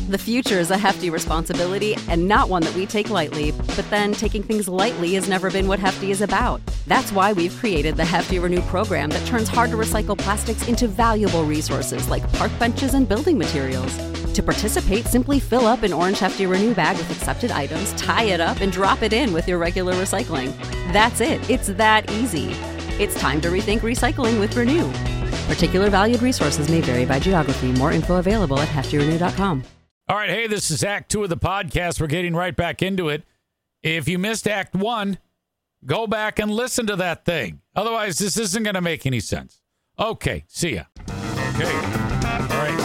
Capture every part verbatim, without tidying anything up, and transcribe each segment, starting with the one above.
The future is a hefty responsibility and not one that we take lightly, but then taking things lightly has never been what Hefty is about. That's why we've created the Hefty Renew program that turns hard-to-recycle plastics into valuable resources like park benches and building materials. To participate, simply fill up an orange Hefty Renew bag with accepted items, tie it up, and drop it in with your regular recycling. That's it. It's that easy. It's time to rethink recycling with Renew. Particular valued resources may vary by geography. More info available at hefty renew dot com. All right, hey, this is Act Two of the podcast. We're getting right back into it. If you missed Act One, go back and listen to that thing. Otherwise, this isn't going to make any sense. Okay, see ya. Okay, all right.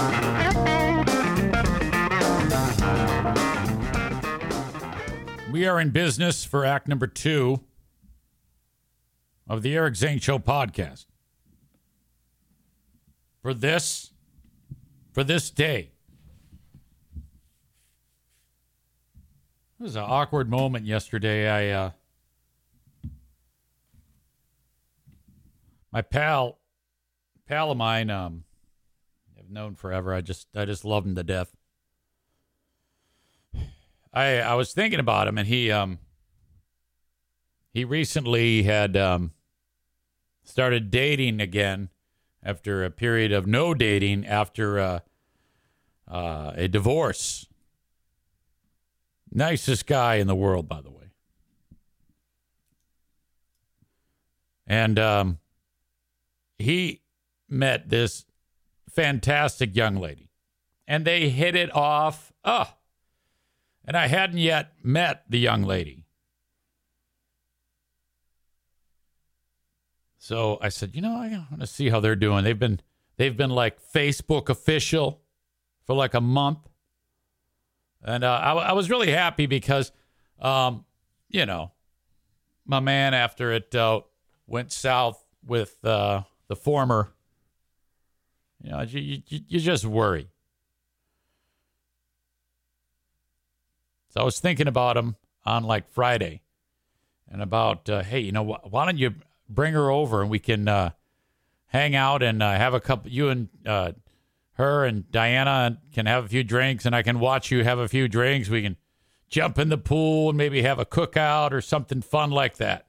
We are in business for Act Number Two of the Eric Zane Show podcast. For this, for this day. It was an awkward moment yesterday. I, uh, my pal, pal of mine, um, I've known forever. I just, I just love him to death. I, I was thinking about him, and he, um, he recently had, um, started dating again after a period of no dating after, uh, uh, a divorce. Nicest guy in the world, by the way. And um, he met this fantastic young lady. And they hit it off. Oh, and I hadn't yet met the young lady. So I said, you know, I want to see how they're doing. They've been, they've been like Facebook official for like a month. And uh, I, I was really happy because, um, you know, my man, after it uh, went south with uh, the former, you know, you, you, you just worry. So I was thinking about him on like Friday and about, uh, hey, you know, wh- why don't you bring her over and we can uh, hang out and uh, have a couple, you and uh her and Diana can have a few drinks, and I can watch you have a few drinks. We can jump in the pool and maybe have a cookout or something fun like that.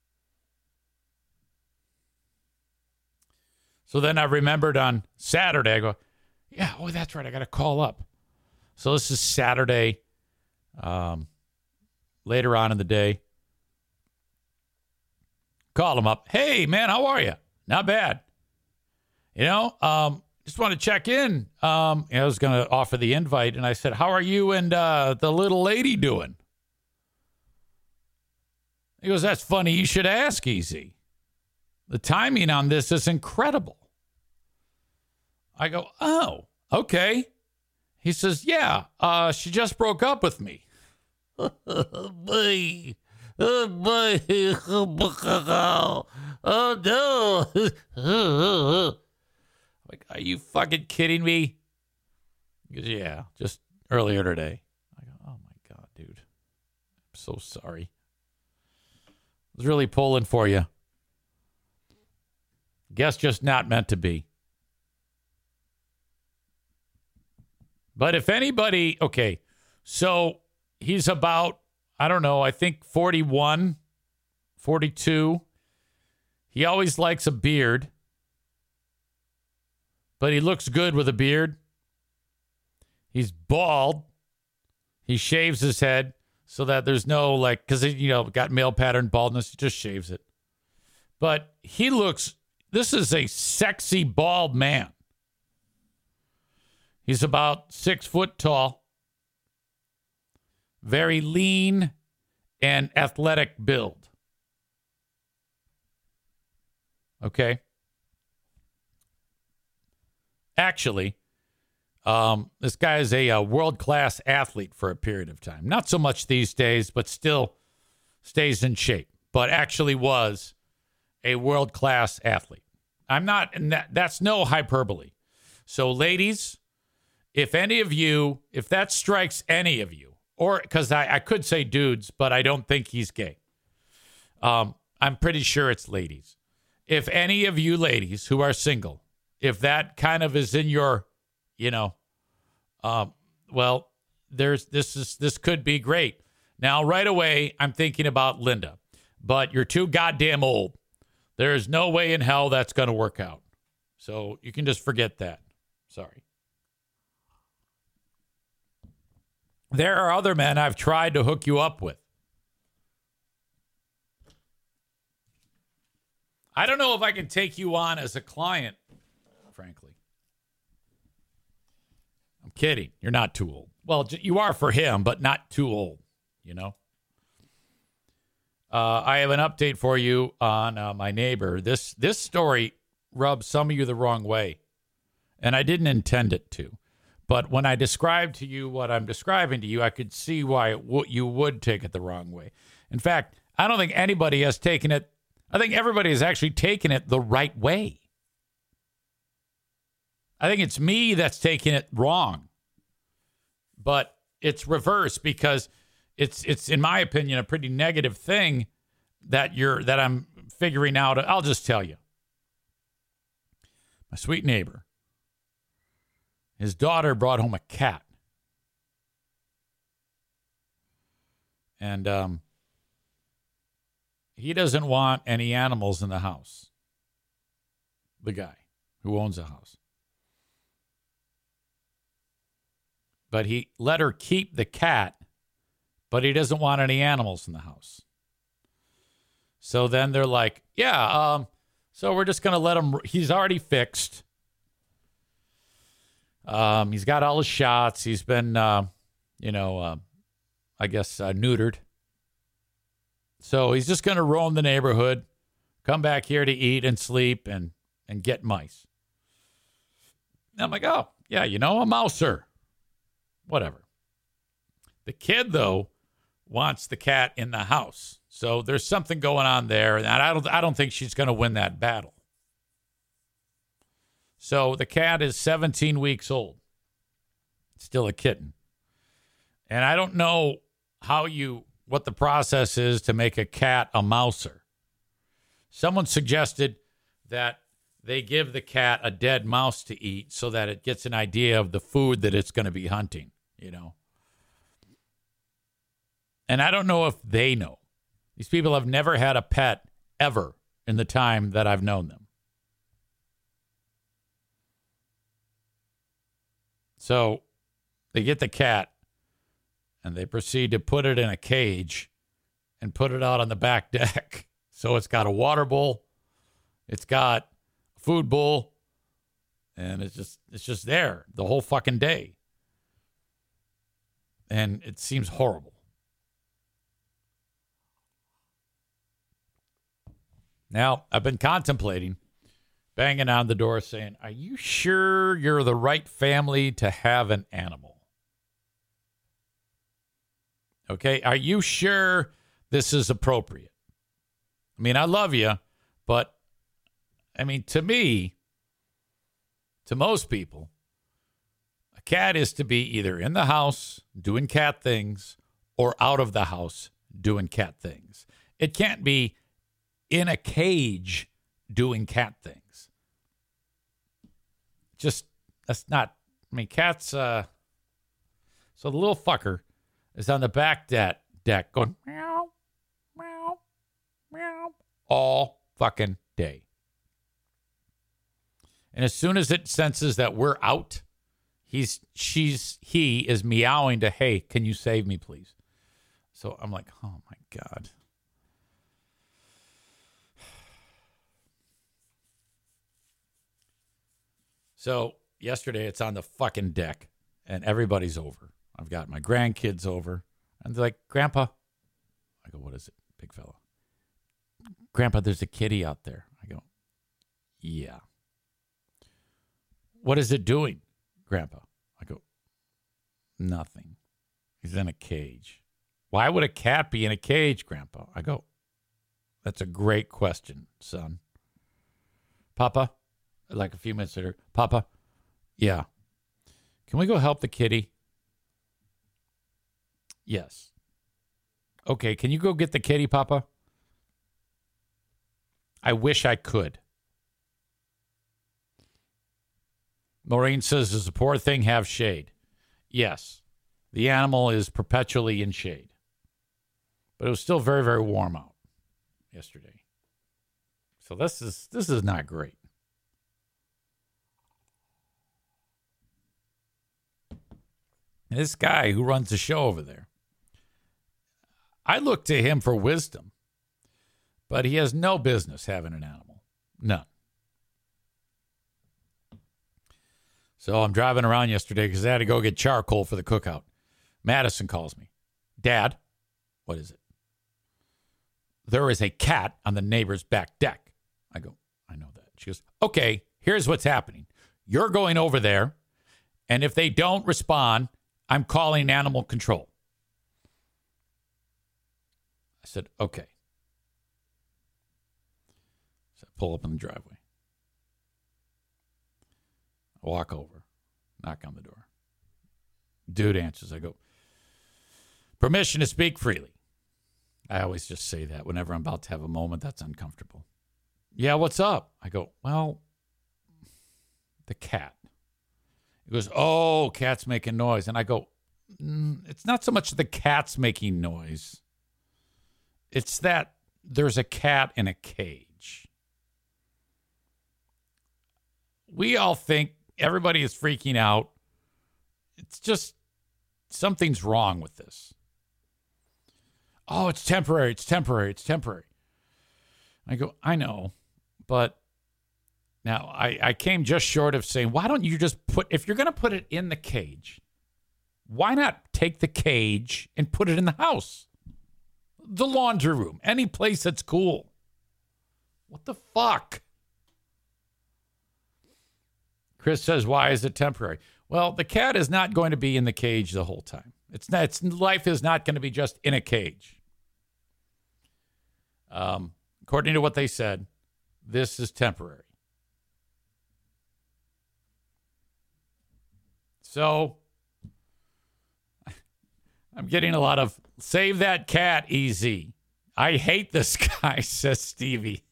So then I remembered on Saturday, I go, yeah, oh, that's right. I got to call up. So this is Saturday, um, later on in the day. Call him up. Hey, man, how are you? Not bad. You know, um, just want to check in. Um, I was going to offer the invite, and I said, how are you and uh, the little lady doing? He goes, that's funny. You should ask, Easy. The timing on this is incredible. I go, oh, okay. He says, yeah, uh, she just broke up with me. Boy. Oh, boy. Oh, no. Like, are you fucking kidding me? He goes, yeah, just earlier today. I go, oh, my God, dude. I'm so sorry. I was really pulling for you. Guess just not meant to be. But if anybody, okay, so he's about, I don't know, I think forty-one, forty-two. He always likes a beard. But he looks good with a beard. He's bald. He shaves his head so that there's no, like, because, you know, got male pattern baldness. He just shaves it. But he looks, this is a sexy bald man. He's about six foot tall. Very lean and athletic build. Okay. Actually, um, this guy is a, a world-class athlete for a period of time. Not so much these days, but still stays in shape. But actually was a world-class athlete. I'm not, and that, that's no hyperbole. So, ladies, if any of you, if that strikes any of you, or because I, I could say dudes, but I don't think he's gay. Um, I'm pretty sure it's ladies. If any of you ladies who are single, if that kind of is in your, you know, um, well, there's this is this could be great. Now, right away, I'm thinking about Linda, but you're too goddamn old. There's no way in hell that's going to work out. So you can just forget that. Sorry. There are other men I've tried to hook you up with. I don't know if I can take you on as a client, frankly. I'm kidding. You're not too old. Well, you are for him, but not too old, you know? Uh, I have an update for you on uh, my neighbor. This this story rubs some of you the wrong way, and I didn't intend it to. But when I described to you what I'm describing to you, I could see why it w- you would take it the wrong way. In fact, I don't think anybody has taken it. I think everybody has actually taken it the right way. I think it's me that's taking it wrong. But it's reverse because it's it's in my opinion a pretty negative thing that you're that I'm figuring out. I'll just tell you. My sweet neighbor, his daughter brought home a cat. And um, he doesn't want any animals in the house. The guy who owns the house. But he let her keep the cat, but he doesn't want any animals in the house. So then they're like, yeah, um, so we're just going to let him. He's already fixed. Um, he's got all his shots. He's been, uh, you know, uh, I guess, uh, neutered. So he's just going to roam the neighborhood, come back here to eat and sleep and, and get mice. And I'm like, oh, yeah, you know, a mouser. Whatever. The kid, though, wants the cat in the house. So there's something going on there, and I don't I don't think she's going to win that battle. So the cat is seventeen weeks old. Still a kitten. And I don't know how you what the process is to make a cat a mouser. Someone suggested that they give the cat a dead mouse to eat so that it gets an idea of the food that it's going to be hunting, you know. And I don't know if they know. These people have never had a pet ever in the time that I've known them. So they get the cat and they proceed to put it in a cage and put it out on the back deck. So it's got a water bowl. It's got a food bowl. And it's just it's just there the whole fucking day. And it seems horrible. Now, I've been contemplating banging on the door saying, are you sure you're the right family to have an animal? Okay, are you sure this is appropriate? I mean, I love you, but, I mean, to me, to most people, a cat is to be either in the house doing cat things or out of the house doing cat things. It can't be in a cage doing cat things. Just, that's not, I mean, cats, uh, so the little fucker is on the back deck, deck going meow, meow, meow, all fucking day. And as soon as it senses that we're out, he's, she's, he is meowing to, hey, can you save me, please? So I'm like, oh my God. So yesterday it's on the fucking deck and everybody's over. I've got my grandkids over and they're like, Grandpa. I go, what is it, big fella? Grandpa, there's a kitty out there. I go, yeah. What is it doing, Grandpa? I go, nothing. He's in a cage. Why would a cat be in a cage, Grandpa? I go, that's a great question, son. Papa? Like a few minutes later, Papa, yeah. Can we go help the kitty? Yes. Okay, can you go get the kitty, Papa? I wish I could. Maureen says, does the poor thing have shade? Yes. The animal is perpetually in shade. But it was still very, very warm out yesterday. So this is this is not great. This guy who runs the show over there, I look to him for wisdom, but he has no business having an animal. None. So I'm driving around yesterday because I had to go get charcoal for the cookout. Madison calls me. Dad, what is it? There is a cat on the neighbor's back deck. I go, I know that. She goes, okay, here's what's happening. You're going over there, and if they don't respond, I'm calling animal control. I said, okay. So I pull up in the driveway. I walk over, knock on the door. Dude answers. I go, permission to speak freely. I always just say that whenever I'm about to have a moment that's uncomfortable. Yeah, what's up? I go, well, the cat. He goes, oh, cat's making noise. And I go, mm, it's not so much the cat's making noise. It's that there's a cat in a cage. We all think everybody is freaking out. It's just something's wrong with this. Oh, it's temporary. It's temporary. It's temporary. I go, I know, but now I, I came just short of saying, why don't you just put, if you're going to put it in the cage, why not take the cage and put it in the house? The laundry room, any place that's cool. What the fuck? Chris says, why is it temporary? Well, the cat is not going to be in the cage the whole time. It's not, it's, life is not going to be just in a cage. Um, according to what they said, this is temporary. So I'm getting a lot of save that cat easy. I hate this guy, says Stevie.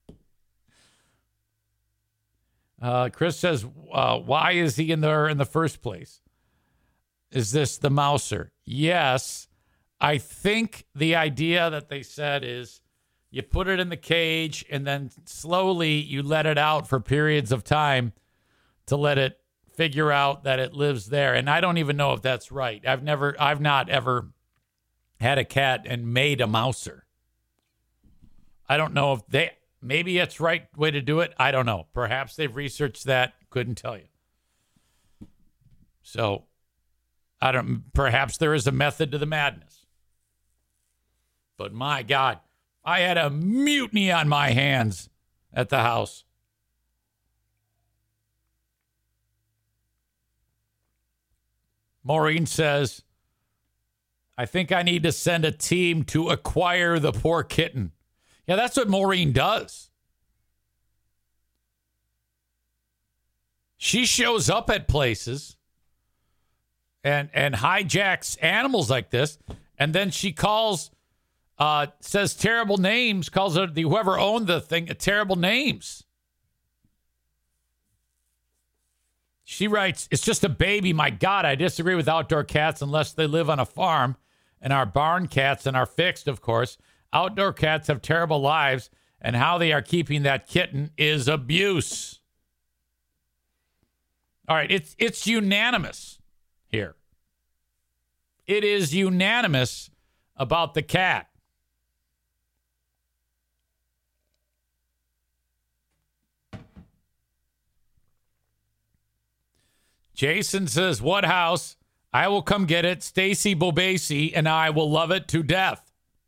Uh, Chris says, uh, why is he in there in the first place? Is this the mouser? Yes. I think the idea that they said is you put it in the cage and then slowly you let it out for periods of time to let it figure out that it lives there. And I don't even know if that's right. I've never, I've not ever had a cat and made a mouser. I don't know if they, maybe it's the right way to do it. I don't know. Perhaps they've researched that. Couldn't tell you. So I don't, perhaps there is a method to the madness. But my God, I had a mutiny on my hands at the house. Maureen says, I think I need to send a team to acquire the poor kitten. Yeah, that's what Maureen does. She shows up at places and and hijacks animals like this, and then she calls, uh, says terrible names, calls it the whoever owned the thing terrible names. She writes, it's just a baby. My God, I disagree with outdoor cats unless they live on a farm, and our barn cats and are fixed, of course. Outdoor cats have terrible lives, and how they are keeping that kitten is abuse. All right, it's it's unanimous here. It is unanimous about the cat. Jason says, what house? I will come get it. Stacy Bobasi and I will love it to death.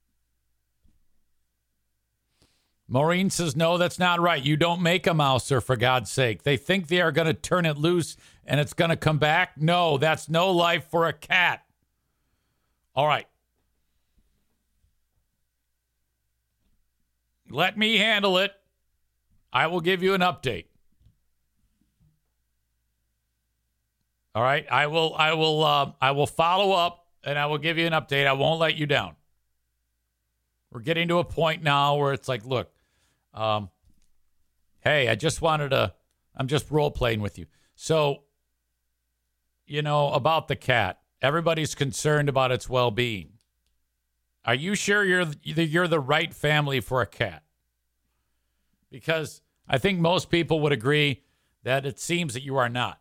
Maureen says, no, that's not right. You don't make a mouser, for God's sake. They think they are going to turn it loose and it's going to come back. No, that's no life for a cat. All right. Let me handle it. I will give you an update. All right. I will, I will, uh, I will follow up and I will give you an update. I won't let you down. We're getting to a point now where it's like, look, um, hey, I just wanted to, I'm just role playing with you. So, you know, about the cat, Everybody's concerned about its well-being. Are you sure you're you're the right family for a cat? Because I think most people would agree that it seems that you are not.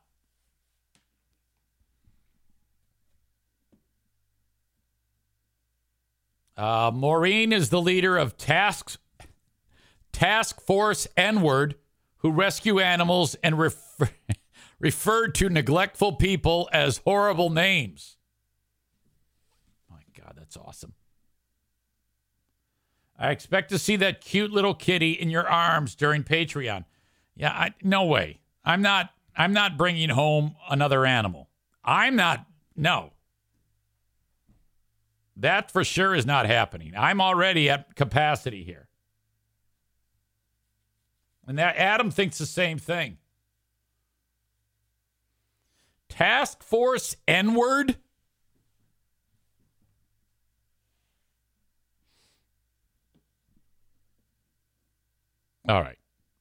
Uh, Maureen is the leader of Task, Task Force N-Word, who rescue animals and refer, referred to neglectful people as horrible names. My God, that's awesome. I expect to see that cute little kitty in your arms during Patreon. Yeah, I, no way. I'm not. I'm not bringing home another animal. I'm not. No. That for sure is not happening. I'm already at capacity here. And that Adam thinks the same thing. Task Force N-Word? All right.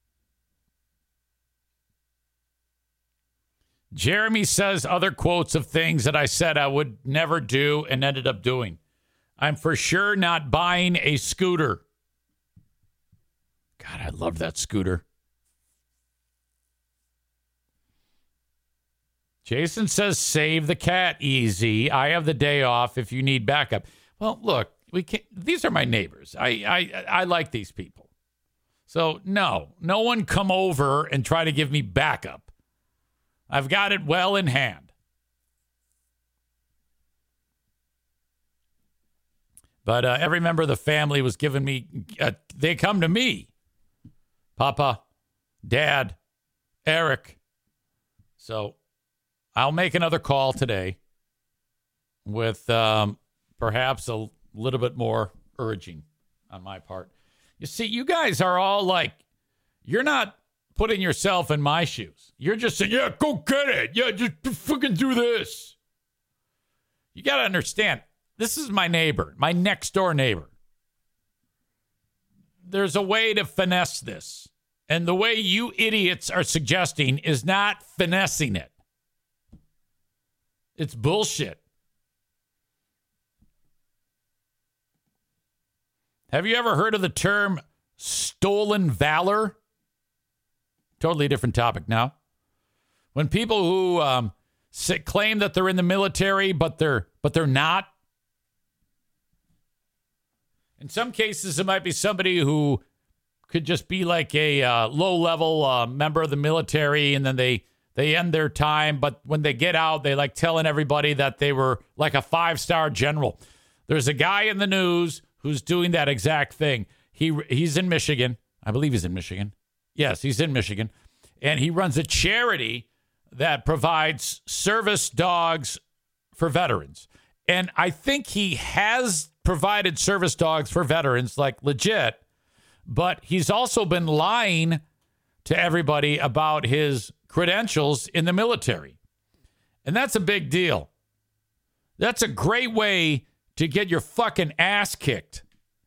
Jeremy says other quotes of things that I said I would never do and ended up doing. I'm for sure not buying a scooter. God, I love that scooter. Jason says, save the cat easy. I have the day off if you need backup. Well, look, we can't, these are my neighbors. I, I, I like these people. So, no, no one come over and try to give me backup. I've got it well in hand. But uh, every member of the family was giving me, uh, they come to me. Papa, Dad, Eric. So I'll make another call today with um, perhaps a little bit more urging on my part. You see, you guys are all like, you're not putting yourself in my shoes. You're just saying, yeah, go get it. Yeah, just fucking do this. You got to understand, this is my neighbor, my next door neighbor. There's a way to finesse this. And the way you idiots are suggesting is not finessing it. It's bullshit. Have you ever heard of the term stolen valor? Totally different topic now. When people who um, sit, claim that they're in the military, but they're but they're not. In some cases, it might be somebody who could just be like a uh, low-level uh, member of the military, and then they, they end their time. But when they get out, they like telling everybody that they were like a five-star general. There's a guy in the news who's doing that exact thing. He He's in Michigan. I believe he's in Michigan. Yes, he's in Michigan. And he runs a charity that provides service dogs for veterans. And I think he has provided service dogs for veterans, like legit, but he's also been lying to everybody about his credentials in the military. And that's a big deal. That's a great way to get your fucking ass kicked.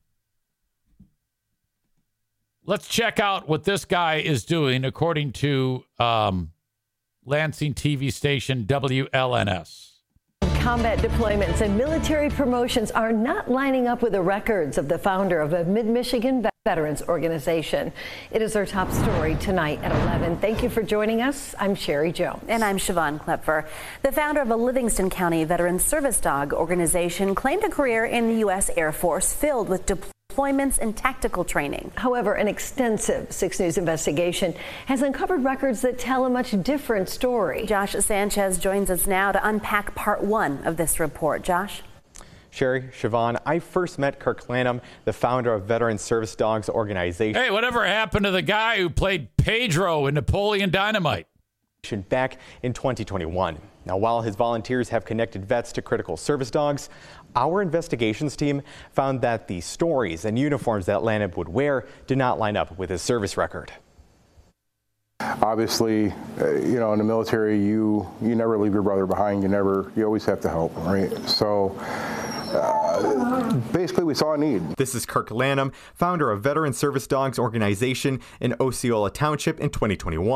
Let's check out what this guy is doing, according to um, Lansing T V station W L N S. Combat deployments and military promotions are not lining up with the records of the founder of a Mid-Michigan Veterans Organization. It is our top story tonight at eleven. Thank you for joining us. I'm Sherry Jones. And I'm Siobhan Klepfer. The founder of a Livingston County Veterans Service Dog Organization claimed a career in the U S Air Force filled with deployments. deployments and tactical training. However, an extensive six News investigation has uncovered records that tell a much different story. Josh Sanchez joins us now to unpack part one of this report. Josh? Sherry, Siobhan, I first met Kirk Lanham, the founder of Veteran Service Dogs Organization. Hey, whatever happened to the guy who played Pedro in Napoleon Dynamite? Back in twenty twenty-one. Now, while his volunteers have connected vets to critical service dogs, our investigations team found that the stories and uniforms that Lanham would wear did not line up with his service record. Obviously, uh, you know, in the military, you you never leave your brother behind. You never, you always have to help, right? So uh, basically, we saw a need. This is Kirk Lanham, founder of Veteran Service Dogs Organization in Osceola Township in twenty twenty-one.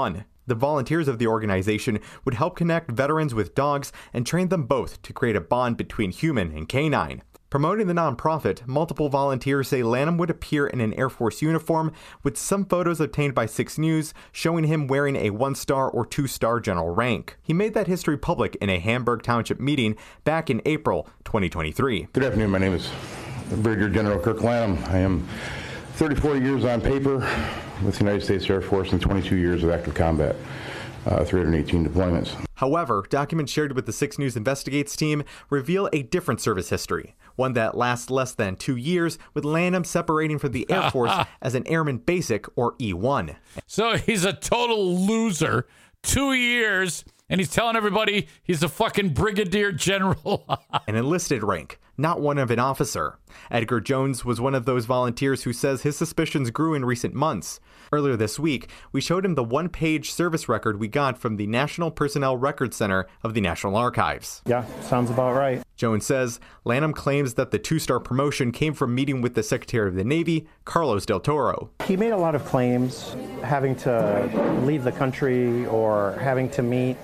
The volunteers of the organization would help connect veterans with dogs and train them both to create a bond between human and canine. Promoting the nonprofit, multiple volunteers say Lanham would appear in an Air Force uniform, with some photos obtained by six News showing him wearing a one-star or two-star general rank. He made that history public in a Hamburg Township meeting back in April twenty twenty-three. Good afternoon. My name is Brigadier General Kirk Lanham. I am thirty-four years on paper with the United States Air Force and twenty-two years of active combat, uh, three hundred eighteen deployments. However, documents shared with the six News Investigates team reveal a different service history, one that lasts less than two years, with Lanham separating from the Air Force as an Airman Basic, or E one. So he's a total loser. Two years, and he's telling everybody he's a fucking Brigadier General. An enlisted rank, not one of an officer. Edgar Jones was one of those volunteers who says his suspicions grew in recent months. Earlier this week, we showed him the one-page service record we got from the National Personnel Record Center of the National Archives. Yeah, sounds about right. Jones says Lanham claims that the two-star promotion came from meeting with the Secretary of the Navy, Carlos Del Toro. He made a lot of claims, having to leave the country or having to meet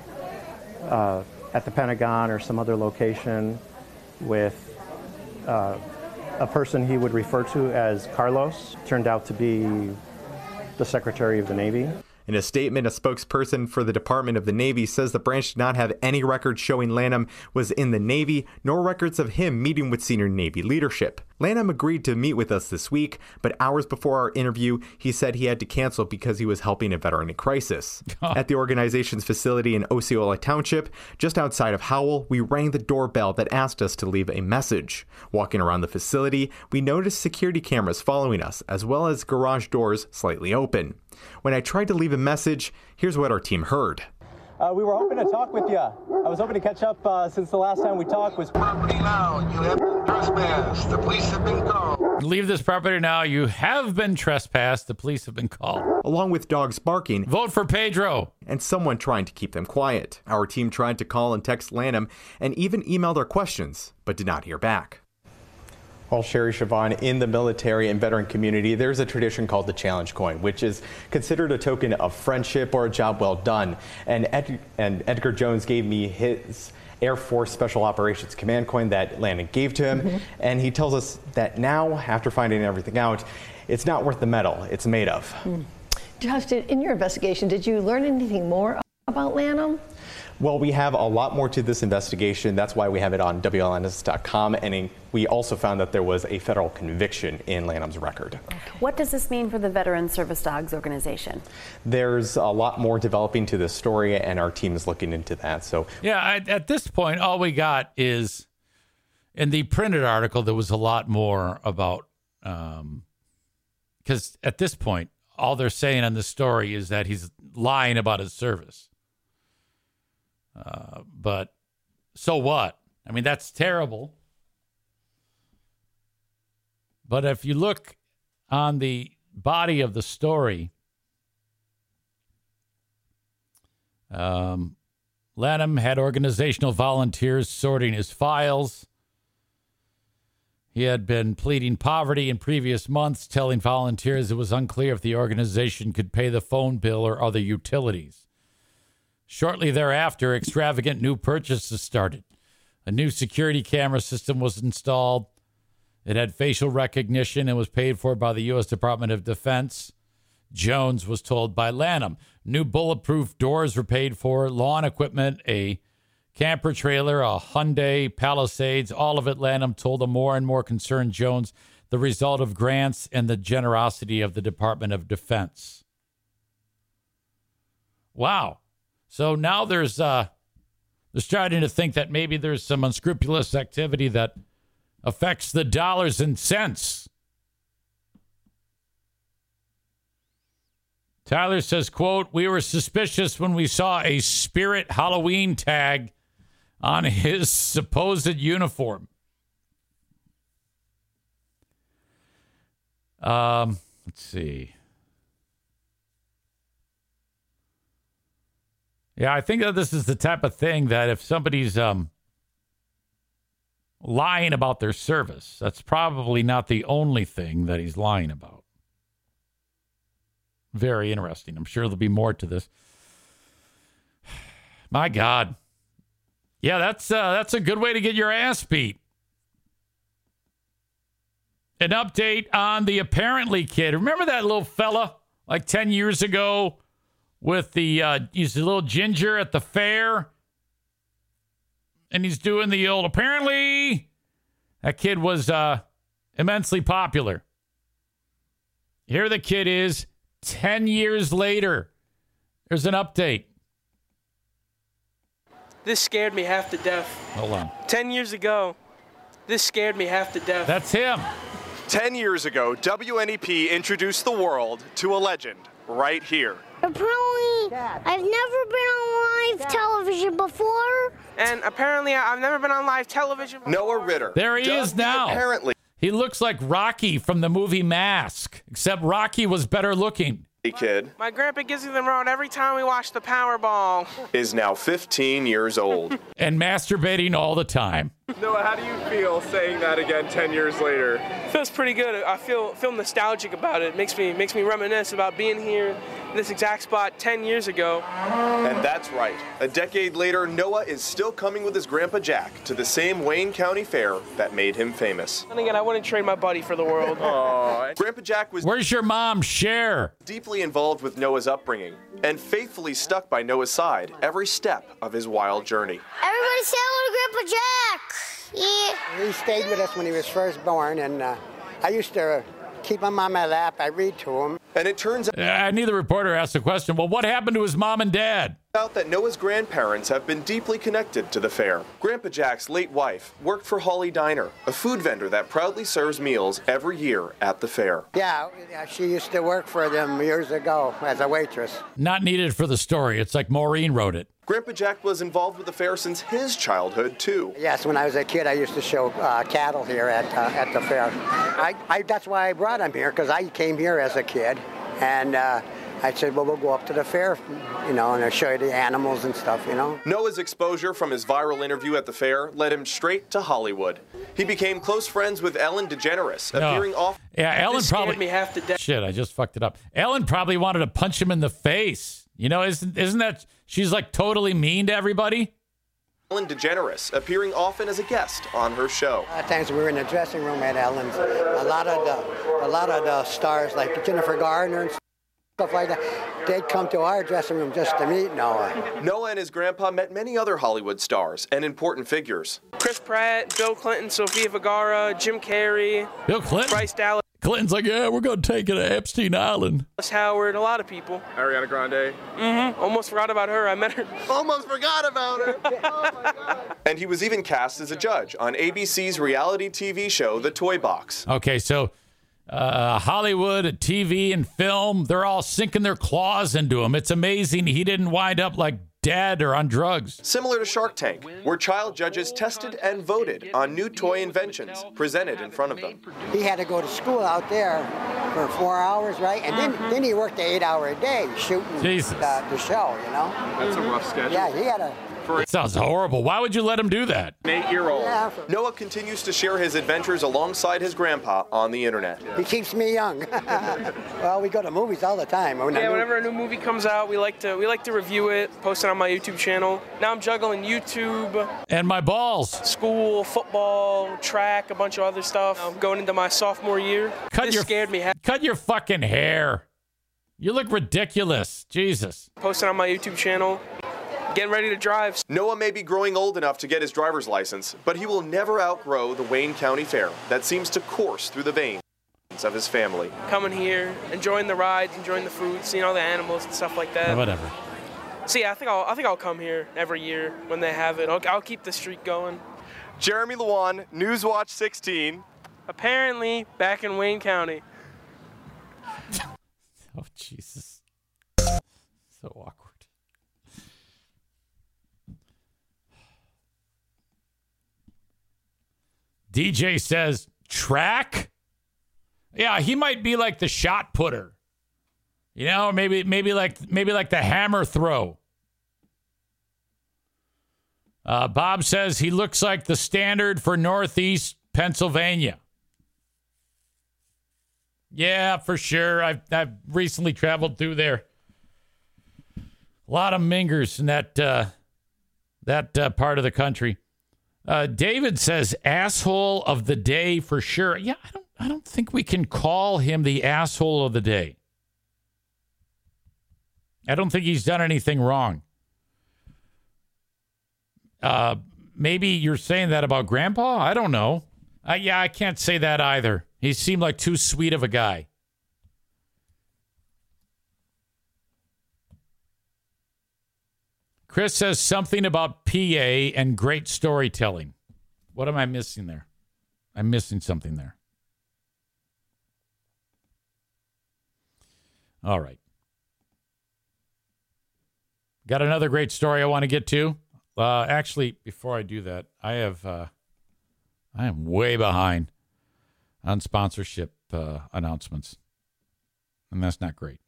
uh, at the Pentagon or some other location with uh, a person he would refer to as Carlos. Turned out to be the Secretary of the Navy. In a statement, a spokesperson for the Department of the Navy says the branch did not have any records showing Lanham was in the Navy, nor records of him meeting with senior Navy leadership. Lanham agreed to meet with us this week, but hours before our interview, he said he had to cancel because he was helping a veteran in crisis. At the organization's facility in Osceola Township, just outside of Howell, we rang the doorbell that asked us to leave a message. Walking around the facility, we noticed security cameras following us, as well as garage doors slightly open. When I tried to leave a message, here's what our team heard. Uh, we were hoping to talk with you. I was hoping to catch up uh, since the last time we talked was... Property now. You have been trespassed. The police have been called. Leave this property now. You have been trespassed. The police have been called. Along with dogs barking. Vote for Pedro. And someone trying to keep them quiet. Our team tried to call and text Lanham and even emailed our questions, but did not hear back. Well, Sherry Siobhan, in the military and veteran community, there's a tradition called the challenge coin, which is considered a token of friendship or a job well done. And, Ed, and Edgar Jones gave me his Air Force Special Operations Command coin that Lanham gave to him. Mm-hmm. And he tells us that now, after finding everything out, it's not worth the medal it's made of. Mm. Josh, in your investigation, did you learn anything more about Lanham? Well, we have a lot more to this investigation. That's why we have it on W L N S dot com. And we also found that there was a federal conviction in Lanham's record. Okay. What does this mean for the Veteran Service Dogs organization? There's a lot more developing to this story, and our team is looking into that. So, yeah, I, at this point, all we got is in the printed article, there was a lot more about, um, because at this point, all they're saying on the story is that he's lying about his service. Uh, but so what? I mean, that's terrible. But if you look on the body of the story, um, Lanham had organizational volunteers sorting his files. He had been pleading poverty in previous months, telling volunteers it was unclear if the organization could pay the phone bill or other utilities. Shortly thereafter, extravagant new purchases started. A new security camera system was installed. It had facial recognition and was paid for by the U S Department of Defense. Jones was told by Lanham. New bulletproof doors were paid for, lawn equipment, a camper trailer, a Hyundai Palisades, all of it, Lanham told a more and more concerned Jones, the result of grants and the generosity of the Department of Defense. Wow. So now there's uh, they're starting to think that maybe there's some unscrupulous activity that affects the dollars and cents. Tyler says, quote, "We were suspicious when we saw a Spirit Halloween tag on his supposed uniform." Um, let's see. Yeah, I think that this is the type of thing that if somebody's um, lying about their service, that's probably not the only thing that he's lying about. Very interesting. I'm sure there'll be more to this. My God. Yeah, that's uh, that's a good way to get your ass beat. An update on the apparently kid. Remember that little fella like ten years ago with the, uh, he's a little ginger at the fair? And he's doing the old, apparently, that kid was uh, immensely popular. Here the kid is ten years later. There's an update. This scared me half to death. Hold on. Ten years ago, this scared me half to death. That's him. Ten years ago, W N E P introduced the world to a legend right here. Apparently, I've never been on live television before. And apparently, I've never been on live television before. Noah Ritter. There he is now. Apparently. He looks like Rocky from the movie Mask, except Rocky was better looking. Kid My grandpa gives me the remote every time we watch the Powerball. is now fifteen years old. And masturbating all the time. Noah, how do you feel saying that again ten years later? It feels pretty good. I feel feel nostalgic about it. It makes me makes me reminisce about being here in this exact spot ten years ago. And that's right. A decade later, Noah is still coming with his grandpa Jack to the same Wayne County fair that made him famous. And again, I wouldn't trade my buddy for the world. Aww. Grandpa Jack was Where's your mom, Cher? deeply involved with Noah's upbringing and faithfully stuck by Noah's side every step of his wild journey. Everybody say hello to Grandpa Jack. Yeah. He stayed with us when he was first born, and uh, I used to keep him on my lap. I read to him. And it turns out I need the reporter asked the question, well, what happened to his mom and dad? that Noah's grandparents have been deeply connected to the fair. Grandpa Jack's late wife worked for Holly Diner, a food vendor that proudly serves meals every year at the fair. Yeah, she used to work for them years ago as a waitress. Not needed for the story. It's like Maureen wrote it. Grandpa Jack was involved with the fair since his childhood, too. Yes, when I was a kid, I used to show uh, cattle here at uh, at the fair. I, I, that's why I brought him here, because I came here as a kid, and uh, I said, well, we'll go up to the fair, you know, and I'll show you the animals and stuff, you know. Noah's exposure from his viral interview at the fair led him straight to Hollywood. He became close friends with Ellen DeGeneres, No. appearing off. Yeah, Ellen This probably. scared me half to death. Shit, I just fucked it up. Ellen probably wanted to punch him in the face. You know, isn't isn't that she's like totally mean to everybody? Ellen DeGeneres, appearing often as a guest on her show. A lot of times we were in the dressing room at Ellen's. A lot of the, a lot of the stars like Jennifer Garner and stuff like that, they'd come to our dressing room just to meet Noah. Noah and his grandpa met many other Hollywood stars and important figures. Chris Pratt, Bill Clinton, Sofia Vergara, Jim Carrey, Bill Clinton. Bryce Dallas Clinton's like, yeah, we're going to take it to Epstein Island. Howard, a lot of people. Ariana Grande. Mm-hmm. Almost forgot about her. I met her. Almost forgot about her. Oh my God. And he was even cast as a judge on A B C's reality T V show, The Toy Box. Okay, so uh, Hollywood, T V, and film, they're all sinking their claws into him. It's amazing he didn't wind up like dead or on drugs. Similar to Shark Tank, where child judges tested and voted on new toy inventions presented in front of them. He had to go to school out there for four hours, right? And then, then he worked an eight-hour day shooting Jesus. the, the show, you know? That's a rough schedule. Yeah, he had a... It sounds horrible. Why would you let him do that? An eight-year-old. Yeah. Noah continues to share his adventures alongside his grandpa on the internet. He keeps me young. Well, we go to movies all the time. When Yeah, whenever a new movie comes out, we like to we like to review it, post it on my YouTube channel. Now I'm juggling YouTube, And my balls. school, football, track, a bunch of other stuff. I'm going into my sophomore year. Cut this your scared me. Cut your fucking hair. You look ridiculous. Jesus. Post it on my YouTube channel. Getting ready to drive. Noah may be growing old enough to get his driver's license, but he will never outgrow the Wayne County Fair that seems to course through the veins of his family. Coming here, enjoying the rides, enjoying the food, seeing all the animals and stuff like that. Whatever. See, I think I'll I think I'll come here every year when they have it. I'll, I'll keep the streak going. Jeremy Lewan, Newswatch sixteen. Apparently, back in Wayne County. Oh, Jesus. So awkward. D J says, track? Yeah, he might be like the shot putter. You know, maybe maybe like maybe like the hammer throw. Uh, Bob says he looks like the standard for Northeast Pennsylvania. Yeah, for sure. I've I've recently traveled through there. A lot of mingers in that uh, that uh, part of the country. Uh, David says asshole of the day for sure. Yeah, I don't I don't think we can call him the asshole of the day. I don't think he's done anything wrong. Uh, maybe you're saying that about Grandpa? I don't know. Uh, yeah, I can't say that either. He seemed like too sweet of a guy. Chris says something about P A and great storytelling. What am I missing there? I'm missing something there. All right. Got another great story I want to get to. Uh, actually, before I do that, I have uh, I am way behind on sponsorship uh, announcements, and that's not great.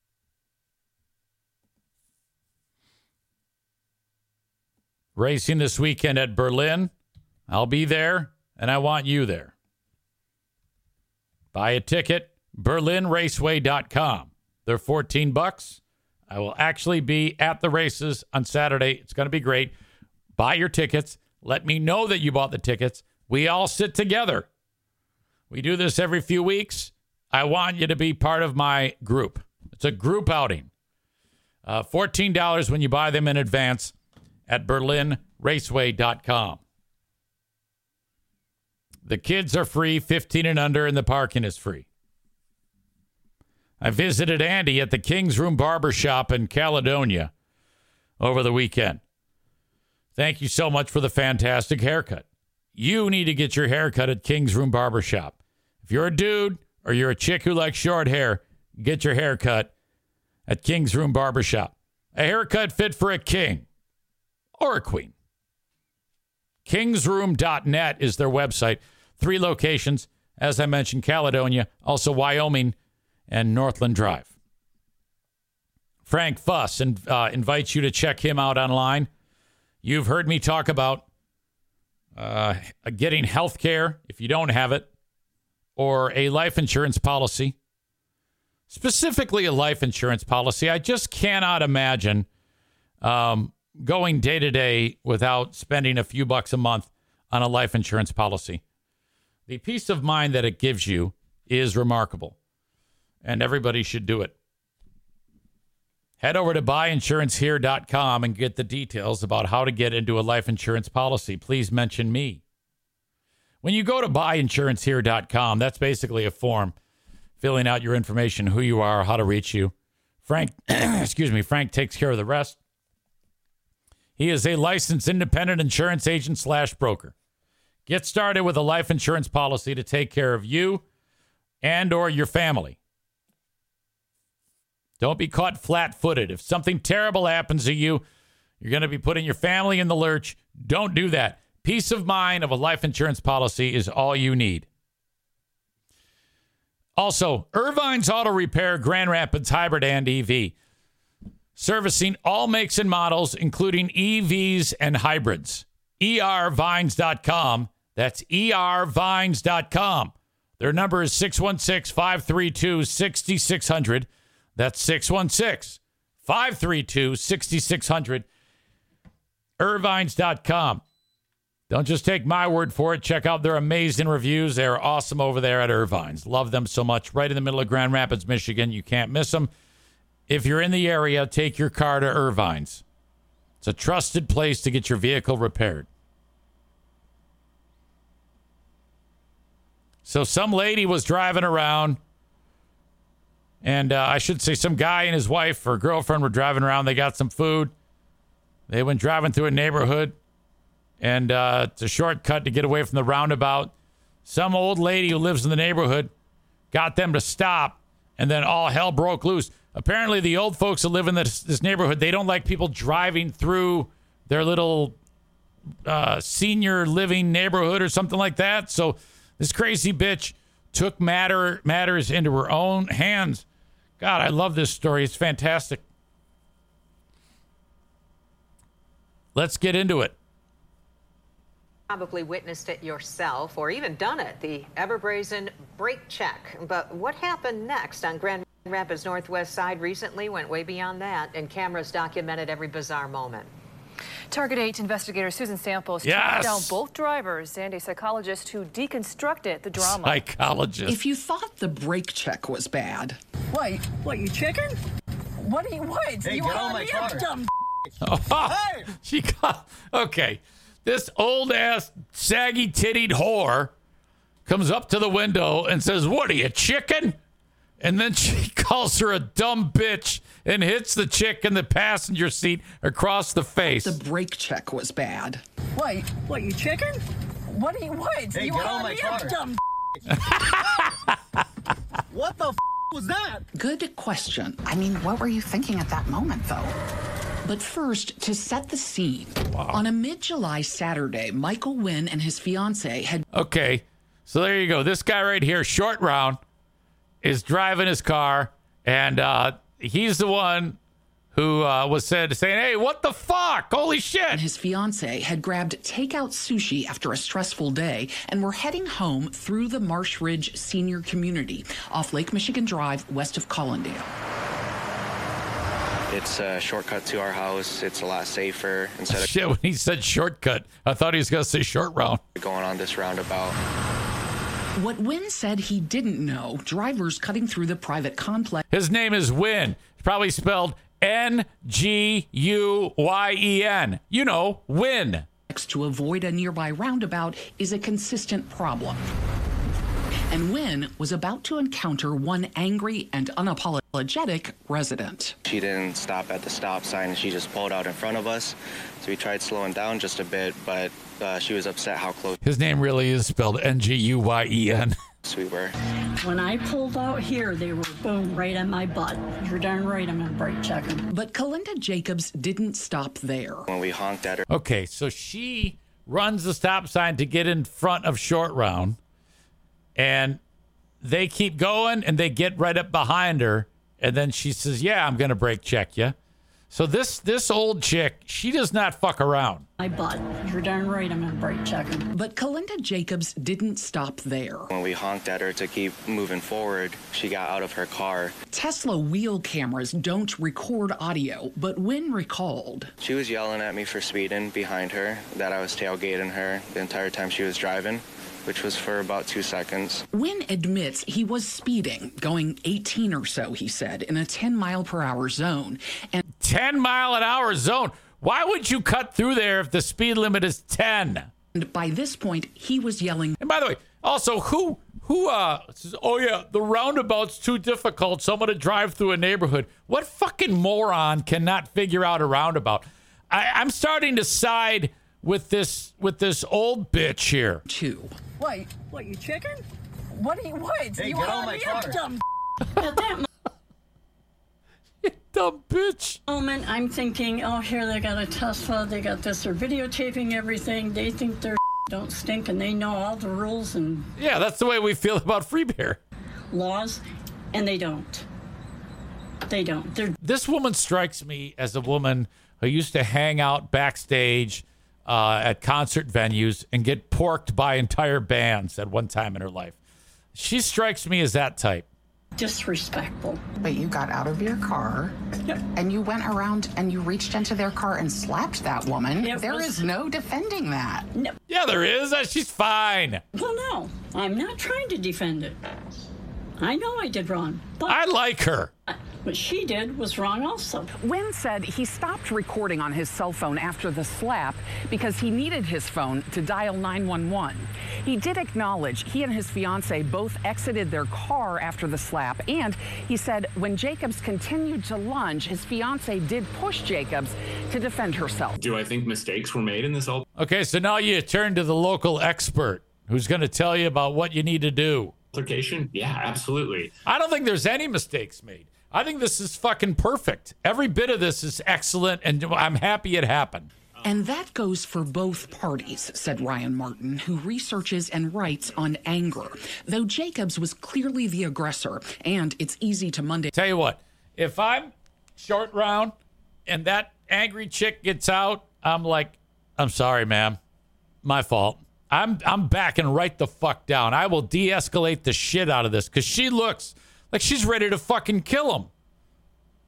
Racing this weekend at Berlin. I'll be there, and I want you there. Buy a ticket, berlin raceway dot com. They're fourteen bucks. I will actually be at the races on Saturday. It's going to be great. Buy your tickets. Let me know that you bought the tickets. We all sit together. We do this every few weeks. I want you to be part of my group. It's a group outing. Uh, fourteen dollars when you buy them in advance at berlin raceway dot com. The kids are free, fifteen and under, and the parking is free. I visited Andy at the King's Room Barbershop in Caledonia over the weekend. Thank you so much for the fantastic haircut. You need to get your haircut at King's Room Barbershop. If you're a dude or you're a chick who likes short hair, get your haircut at King's Room Barbershop. A haircut fit for a king or a queen. kings room dot net is their website. Three locations, as I mentioned, Caledonia, also Wyoming, and Northland Drive. Frank Fuss and, uh, invites you to check him out online. You've heard me talk about uh, getting health care if you don't have it, or a life insurance policy. Specifically a life insurance policy. I just cannot imagine um, going day to day without spending a few bucks a month on a life insurance policy. The peace of mind that it gives you is remarkable, and everybody should do it. Head over to buy insurance here dot com and get the details about how to get into a life insurance policy. Please mention me. When you go to buy insurance here dot com, that's basically a form filling out your information, who you are, how to reach you. Frank, excuse me, Frank takes care of the rest. He is a licensed independent insurance agent slash broker. Get started with a life insurance policy to take care of you and or your family. Don't be caught flat-footed. If something terrible happens to you, you're going to be putting your family in the lurch. Don't do that. Peace of mind of a life insurance policy is all you need. Also, Irvine's Auto Repair, Grand Rapids Hybrid and E V. Servicing all makes and models, including E Vs and hybrids. E R vines dot com. That's E R vines dot com. Their number is six one six, five three two, six six zero zero. That's six one six, five three two, six six zero zero. Irvines dot com. Don't just take my word for it. Check out their amazing reviews. They are awesome over there at Irvine's. Love them so much. Right in the middle of Grand Rapids, Michigan. You can't miss them. If you're in the area, take your car to Irvine's. It's a trusted place to get your vehicle repaired. So some lady was driving around, and uh, I should say some guy and his wife or girlfriend were driving around. They got some food. They went driving through a neighborhood, and uh, it's a shortcut to get away from the roundabout. Some old lady who lives in the neighborhood got them to stop, and then all hell broke loose. Apparently, the old folks that live in this, this neighborhood, they don't like people driving through their little uh, senior living neighborhood or something like that. So this crazy bitch took matter matters into her own hands. God, I love this story. It's fantastic. Let's get into it. Probably witnessed it yourself or even done it, the ever-brazen brake check. But what happened next on Grand Rapids Northwest side recently went way beyond that, and cameras documented every bizarre moment. Target eight investigator Susan Samples Yes. tracked down both drivers and a psychologist who deconstructed the drama. Psychologist. If you thought the brake check was bad. Wait, what, you chicken? What do you, what? Hey, you get want on my me car. up, dumb Oh, Hey! She got okay. This old ass saggy tittied whore comes up to the window and says, "What are you, chicken?" And then she calls her a dumb bitch and hits the chick in the passenger seat across the face. The brake check was bad. Wait, what, you chicken? What do you, what? Hey, you get want on my me car. up, dumb What the f was that? Good question. I mean, what were you thinking at that moment, though? But first, to set the scene, Wow. on a mid-July Saturday, Michael Wynn and his fiancée had... Okay, so there you go. This guy right here, Short Round, is driving his car, and uh, he's the one who uh, was said saying, "Hey, what the fuck? Holy shit!" and his fiancée had grabbed takeout sushi after a stressful day and were heading home through the Marsh Ridge Senior Community off Lake Michigan Drive west of Collindale. It's a shortcut to our house. It's a lot safer instead of Shit, when he said shortcut, I thought he was going to say short round. going on this roundabout. What Wynn said he didn't know, drivers cutting through the private complex... His name is Wynn. It's probably spelled N G U Y E N. You know, Wynn. ...to avoid a nearby roundabout is a consistent problem. And Wynn was about to encounter one angry and unapologetic resident. She didn't stop at the stop sign, and she just pulled out in front of us. So we tried slowing down just a bit, but uh, she was upset how close His name really is spelled N G U Y E N. we were. When I pulled out here, they were, boom, right on my butt. You're darn right I'm going to brake check them. But Kalinda Jacobs didn't stop there. When we honked at her. Okay, so she runs the stop sign to get in front of Short Round, and they keep going, and they get right up behind her, and then she says, "Yeah, I'm going to brake check you." So this this old chick, she does not fuck around. My butt. You're darn right I'm going to brake check them. But Kalinda Jacobs didn't stop there. When we honked at her to keep moving forward, she got out of her car. Tesla wheel cameras don't record audio, but when recalled... She was yelling at me for speeding behind her, that I was tailgating her the entire time she was driving, which was for about two seconds. Wynn admits he was speeding, going eighteen or so, he said, in a ten mile per hour zone. And ten mile an hour zone? Why would you cut through there if the speed limit is ten? And by this point, he was yelling. And by the way, also, who, who, uh, says, "Oh yeah, the roundabout's too difficult, so I'm going to drive through a neighborhood." What fucking moron cannot figure out a roundabout? I, I'm starting to side with this, with this old bitch here. Two. Wait, what, you chicken? What do you, what? Hey, you get want on my me car. up, dumb At that Dumb bitch. moment, I'm thinking, oh, here they got a Tesla, they got this, they're videotaping everything, they think their don't stink, and they know all the rules and Yeah, that's the way we feel about free beer. laws, and they don't. They don't. They're This woman strikes me as a woman who used to hang out backstage uh, at concert venues and get porked by entire bands at one time in her life. She strikes me as that type. disrespectful. But you got out of your car and you went around and you reached into their car and slapped that woman. It There was- is no defending that. No. Yeah, there is. Uh, She's fine. Well, no, I'm not trying to defend it. I know I did wrong, but I like her. what she did was wrong also. Wynn said he stopped recording on his cell phone after the slap because he needed his phone to dial nine one one. He did acknowledge he and his fiancée both exited their car after the slap, and he said when Jacobs continued to lunge, his fiancée did push Jacobs to defend herself. Do I think mistakes were made in this whole Okay, so now you turn to the local expert who's going to tell you about what you need to do. altercation? Yeah, absolutely. I don't think there's any mistakes made. I think this is fucking perfect. Every bit of this is excellent, and I'm happy it happened. And that goes for both parties, said Ryan Martin, who researches and writes on anger. Though Jacobs was clearly the aggressor, and it's easy to Monday. Tell you what, if I'm Short Round and that angry chick gets out, I'm like, I'm sorry, ma'am. My fault. I'm I'm backing right the fuck down. I will de-escalate the shit out of this because she looks like she's ready to fucking kill him.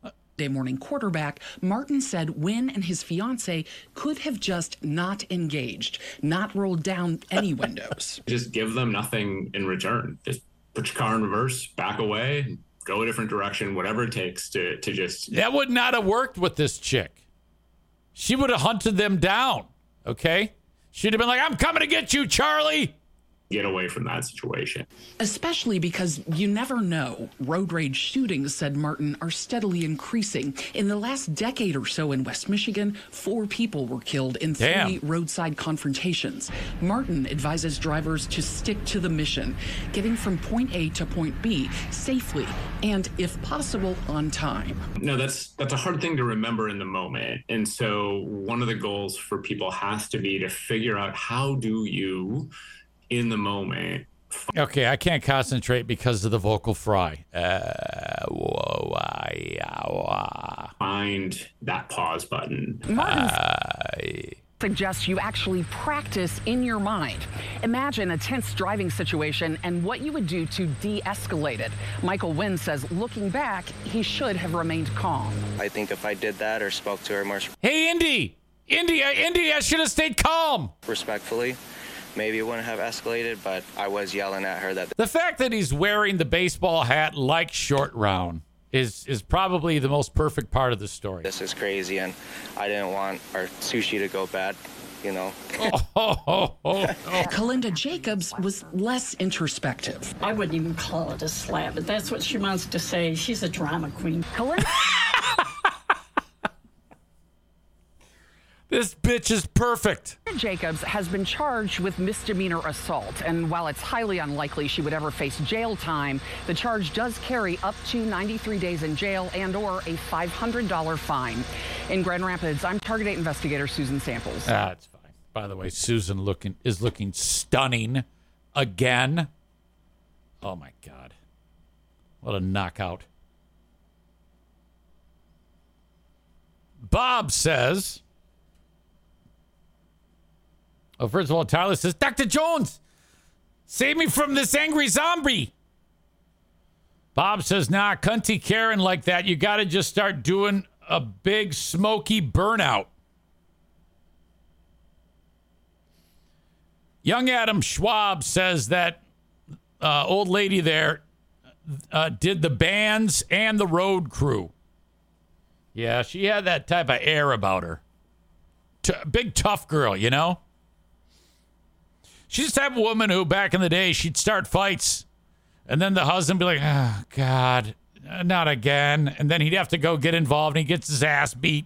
Morning quarterback, Martin said Wynn and his fiance could have just not engaged, not rolled down any windows. Just give them nothing in return. Just put your car in reverse, back away, go a different direction, whatever it takes to, to just... That would not have worked with this chick. She would have hunted them down, okay? She'd have been like, I'm coming to get you, Charlie. Get away from that situation. Especially because you never know. Road rage shootings, said Martin, are steadily increasing. In the last decade or so in West Michigan, four people were killed in three Damn. roadside confrontations. Martin advises drivers to stick to the mission, getting from point A to point B safely and, if possible, on time. No, that's that's a hard thing to remember in the moment. And so one of the goals for people has to be to figure out how do you, in the moment. Okay, I can't concentrate because of the vocal fry. Uh, whoa, I, uh, Find that pause button. Martin suggests you actually practice in your mind. Imagine a tense driving situation and what you would do to de-escalate it. Michael Wynn says, looking back, he should have remained calm. I think if I did that or spoke to her more Hey, Indy! Indy, Indy, I should have stayed calm. respectfully, maybe it wouldn't have escalated, but I was yelling at her that... The fact that he's wearing the baseball hat like Short Round is is probably the most perfect part of the story. This is crazy, and I didn't want our sushi to go bad, you know. oh, oh, oh, oh. Kalinda Jacobs was less introspective. I wouldn't even call it a slap, but that's what she wants to say. She's a drama queen. Kalinda... This bitch is perfect. Jacobs has been charged with misdemeanor assault, and while it's highly unlikely she would ever face jail time, the charge does carry up to ninety-three days in jail and or a five hundred dollars fine. In Grand Rapids, I'm Target eight investigator Susan Samples. Ah, it's fine. By the way, Susan looking is looking stunning again. Oh my God. What a knockout. Bob says... Oh, first of all, Tyler says, Doctor Jones, save me from this angry zombie. Bob says, nah, cunty Karen like that. You got to just start doing a big smoky burnout. Young Adam Schwab says that uh, old lady there uh, did the bands and the road crew. Yeah, she had that type of air about her. T- big tough girl, you know? She's the type of woman who, back in the day, she'd start fights, and then the husband would be like, oh, God, not again. And then he'd have to go get involved, and he gets his ass beat.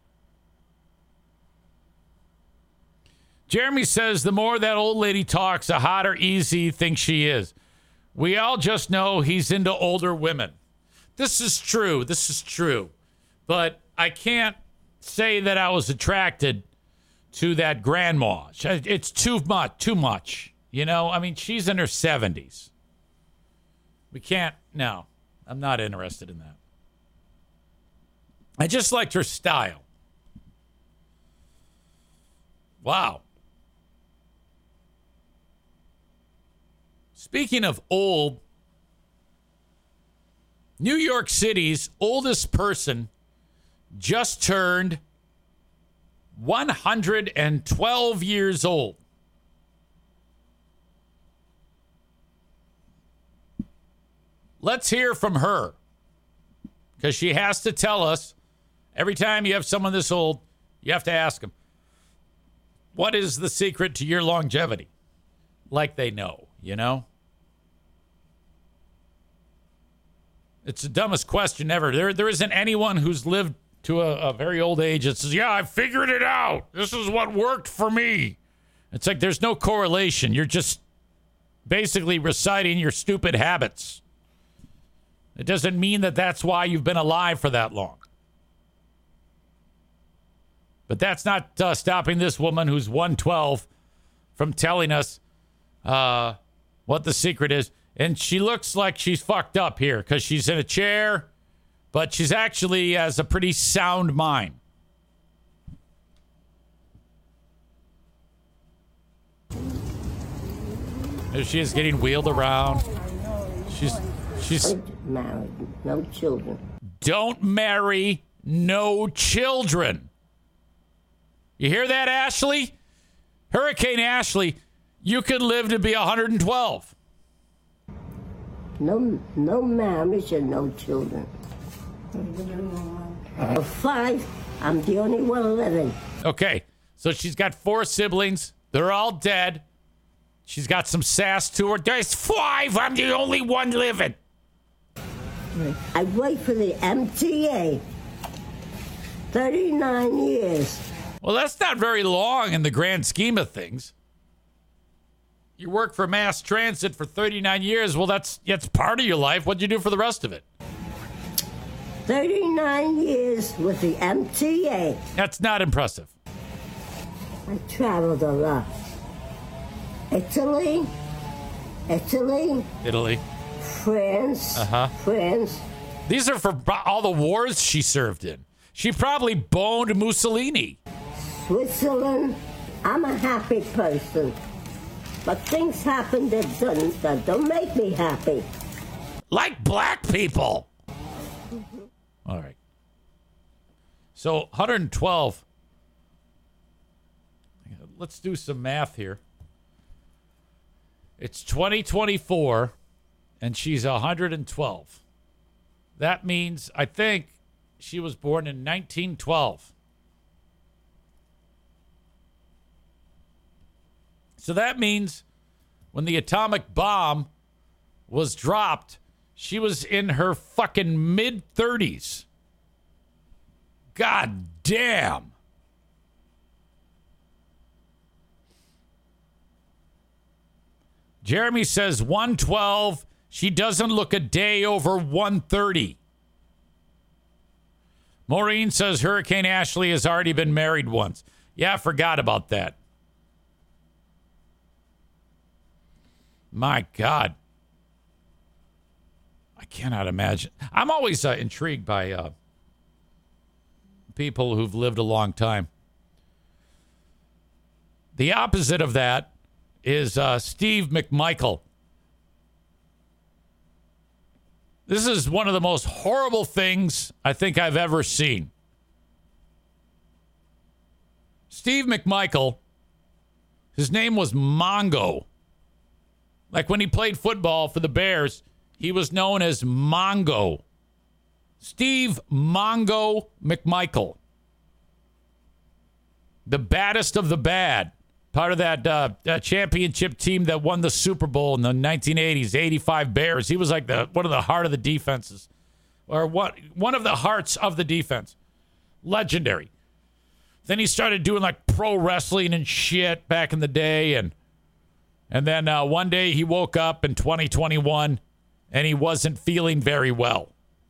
Jeremy says the more that old lady talks, the hotter Easy thinks she is. We all just know he's into older women. This is true. This is true. But I can't say that I was attracted to that grandma. It's too much, too much. You know, I mean, she's in her seventies. We can't, no, I'm not interested in that. I just liked her style. Wow. Speaking of old, New York City's oldest person just turned one hundred twelve years old. Let's hear from her, because she has to tell us, every time you have someone this old, you have to ask them, what is the secret to your longevity? Like they know, you know? It's the dumbest question ever. There, there isn't anyone who's lived to a, a very old age that says, yeah, I figured it out. This is what worked for me. It's like there's no correlation. You're just basically reciting your stupid habits. It doesn't mean that that's why you've been alive for that long. But that's not uh, stopping this woman who's one twelve from telling us uh, what the secret is. And she looks like she's fucked up here because she's in a chair, but she's actually has a pretty sound mind. There she is getting wheeled around. She's she's married, no children. Don't marry no children. You hear that, Ashley? Hurricane Ashley, you could live to be one hundred twelve. No, no marriage and no children. Of five, I'm the only one living. Okay, so she's got four siblings. They're all dead. She's got some sass to her. There's five. I'm the only one living. I worked for the M T A thirty-nine years. Well, that's not very long in the grand scheme of things. You work for mass transit for thirty-nine years. Well, that's that's part of your life. What'd you do for the rest of it? thirty-nine years with the M T A. That's not impressive. I traveled a lot. Italy, Italy, Italy, France, uh-huh. France. These are for all the wars she served in. She probably boned Mussolini. Switzerland. I'm a happy person. But things happen that don't, that don't make me happy. Like black people. All right. So one hundred twelve. Let's do some math here. It's twenty twenty-four, and she's one hundred twelve. That means, I think, she was born in nineteen twelve. So that means when the atomic bomb was dropped, she was in her fucking mid-thirties. God damn. Jeremy says one twelve. She doesn't look a day over one thirty. Maureen says Hurricane Ashley has already been married once. Yeah, I forgot about that. My God. I cannot imagine. I'm always uh, intrigued by uh, people who've lived a long time. The opposite of that is uh, Steve McMichael. This is one of the most horrible things I think I've ever seen. Steve McMichael, his name was Mongo. Like when he played football for the Bears, he was known as Mongo. Steve Mongo McMichael. The baddest of the bad. Part of that uh, uh, championship team that won the Super Bowl in the nineteen eighties, eighty-five Bears. He was like the one of the heart of the defenses. Or what? One of the hearts of the defense. Legendary. Then he started doing like pro wrestling and shit back in the day. And and then uh, one day he woke up in twenty twenty-one and he wasn't feeling very well.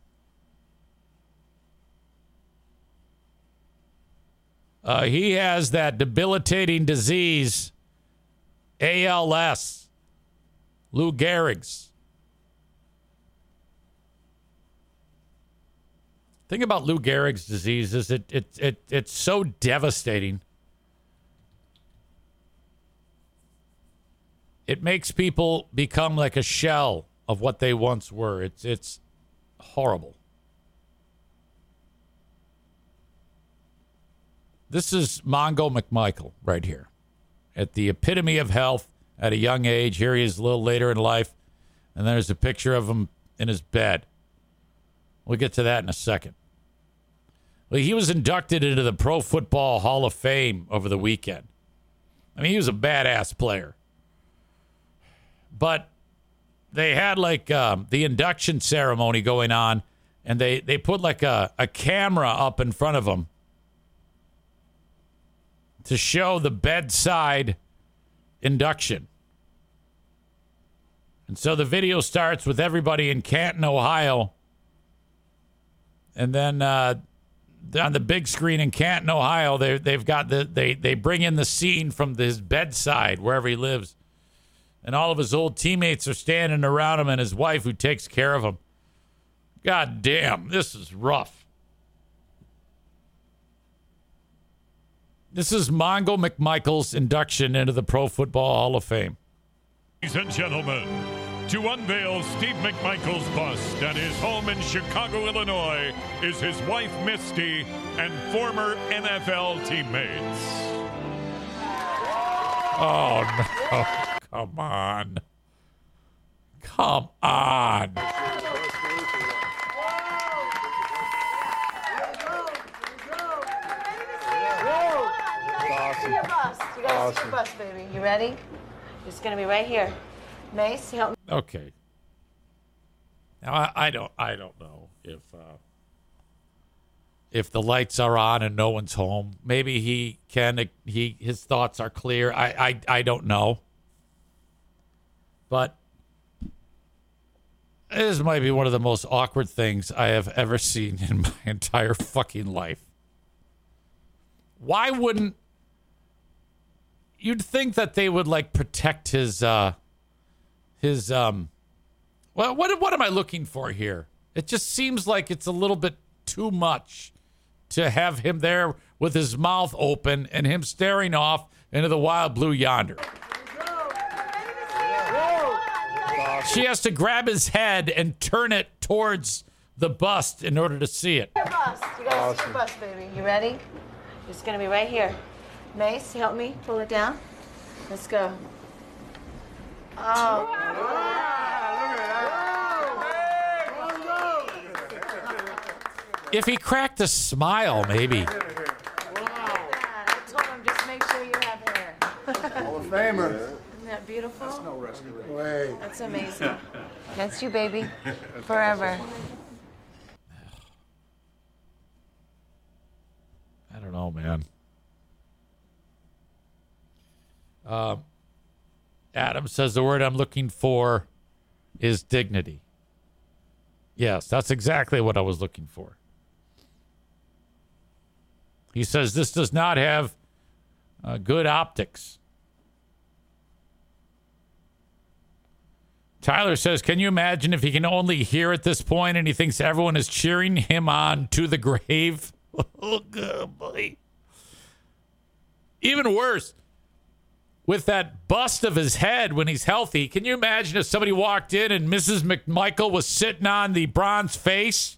Uh, he has that debilitating disease, A L S, Lou Gehrig's. Thing about Lou Gehrig's disease is it, it it it's so devastating. It makes people become like a shell of what they once were. It's it's horrible. This is Mongo McMichael right here. At the epitome of health at a young age. Here he is a little later in life. And there's a picture of him in his bed. We'll get to that in a second. Well, he was inducted into the Pro Football Hall of Fame over the weekend. I mean, he was a badass player. But they had like um, the induction ceremony going on. And they, they put like a, a camera up in front of him to show the bedside induction. And so the video starts with everybody in Canton, Ohio. And then uh, on the big screen in Canton, Ohio, they, they've got the, they, they bring in the scene from his bedside, wherever he lives. And all of his old teammates are standing around him and his wife who takes care of him. God damn, this is rough. This is Mongo McMichael's induction into the Pro Football Hall of Fame. Ladies and gentlemen, To unveil Steve McMichael's bust at his home in Chicago, Illinois, is his wife, Misty, and former N F L teammates. Oh, no. Come on. Come on. Awesome. Your bus. You guys awesome. See your bus, baby. You ready? It's gonna be right here. Mace, help me. Okay. Now I, I don't I don't know if uh, if the lights are on and no one's home. Maybe he can he his thoughts are clear. I I, I don't know. But this might be one of the most awkward things I have ever seen in my entire fucking life. Why wouldn't you'd think that they would like protect his uh his um well what what am I looking for here? It just seems like it's a little bit too much to have him there with his mouth open and him staring off into the wild blue yonder. She has to grab his head and turn it towards the bust in order to see it. Your bus. You guys awesome. See your bus, baby. You ready? It's gonna be right here. Mace, help me pull it down. Let's go. Oh. If he cracked a smile, maybe. Wow. I told him just make sure you have hair. Hall of Famer. Isn't that beautiful? That's no restoration. Wait. That's amazing. That's you, baby. Forever. I don't know, man. Uh, Adam says the word I'm looking for is dignity. Yes, that's exactly what I was looking for. He says this does not have uh, good optics. Tyler says, can you imagine if he can only hear at this point and he thinks everyone is cheering him on to the grave? Oh, good boy. Even worse, with that bust of his head when he's healthy, can you imagine if somebody walked in and Missus McMichael was sitting on the bronze face?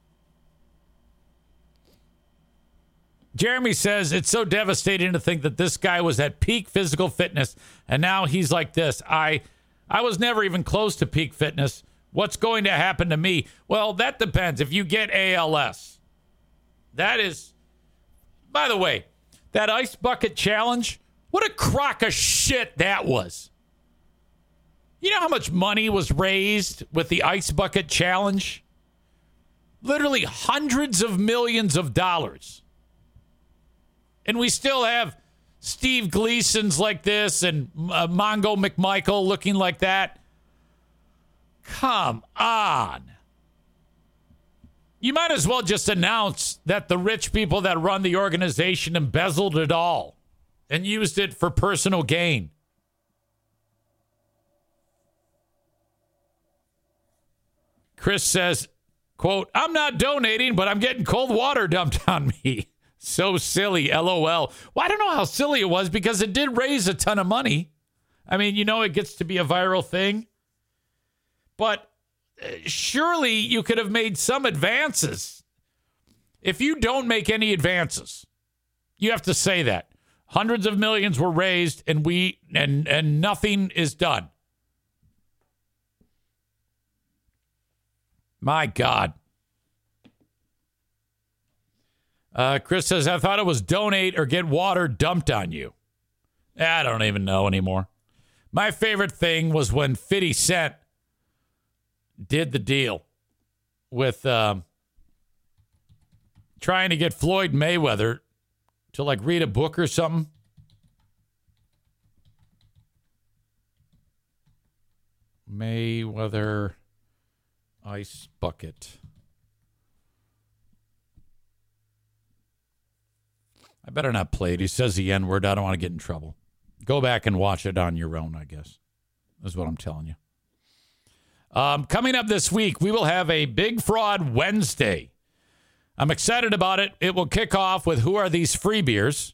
Jeremy says it's so devastating to think that this guy was at peak physical fitness and now he's like this. I I was never even close to peak fitness. What's going to happen to me? Well, that depends. If you get A L S, that is, by the way, that ice bucket challenge, what a crock of shit that was. You know how much money was raised with the ice bucket challenge? Literally hundreds of millions of dollars. And we still have Steve Gleason's like this and uh, Mongo McMichael looking like that. Come on. You might as well just announce that the rich people that run the organization embezzled it all and used it for personal gain. Chris says, quote, I'm not donating, but I'm getting cold water dumped on me. So silly, LOL. Well, I don't know how silly it was because it did raise a ton of money. I mean, you know, it gets to be a viral thing. But surely you could have made some advances. If you don't make any advances, you have to say that. Hundreds of millions were raised and we and and nothing is done. My God. Uh, Chris says, I thought it was donate or get water dumped on you. I don't even know anymore. My favorite thing was when fifty Cent did the deal with um, trying to get Floyd Mayweather to like read a book or something. Mayweather ice bucket. I better not play it. He says the N word. I don't want to get in trouble. Go back and watch it on your own, I guess. That's what I'm telling you. Um, coming up this week, we will have a Big Fraud Wednesday. I'm excited about it. It will kick off with Who Are These Free Beers?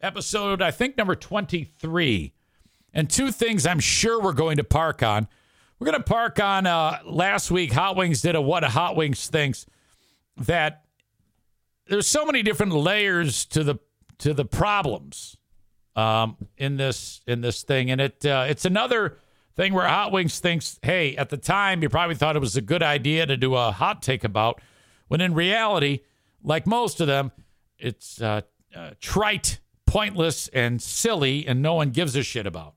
Episode, I think, number twenty-three. And two things I'm sure we're going to park on. We're going to park on uh, last week. Hot Wings did a What a Hot Wings Thinks, that there's so many different layers to the to the problems um, in this in this thing. And it uh, it's another thing where Hot Wings thinks, hey, at the time, you probably thought it was a good idea to do a hot take about, when in reality, like most of them, it's uh, uh, trite, pointless, and silly, and no one gives a shit about.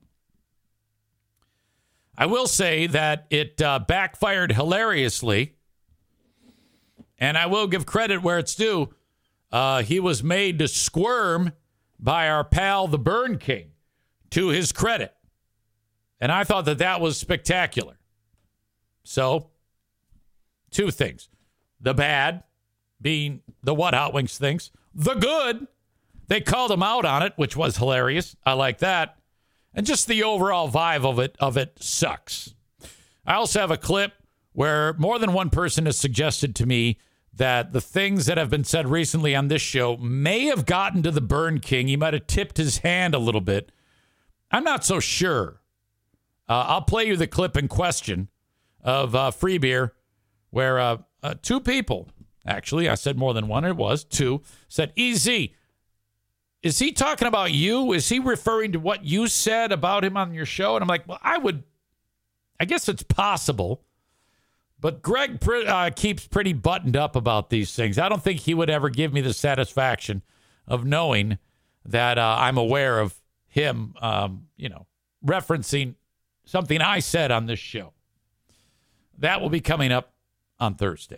I will say that it uh, backfired hilariously, and I will give credit where it's due. Uh, he was made to squirm by our pal, the Burn King, to his credit. And I thought that that was spectacular. So, two things. The bad being the What Hot Wings Thinks. The good, they called him out on it, which was hilarious. I like that. And just the overall vibe of it of it sucks. I also have a clip where more than one person has suggested to me that the things that have been said recently on this show may have gotten to the Burn King. He might have tipped his hand a little bit. I'm not so sure. Uh, I'll play you the clip in question of uh, Free Beer, where uh, uh, two people, actually, I said more than one, it was two, said, E Z, is he talking about you? Is he referring to what you said about him on your show? And I'm like, well, I would, I guess it's possible. But Greg uh, keeps pretty buttoned up about these things. I don't think he would ever give me the satisfaction of knowing that uh, I'm aware of him, um, you know, referencing something I said on this show. That will be coming up on Thursday.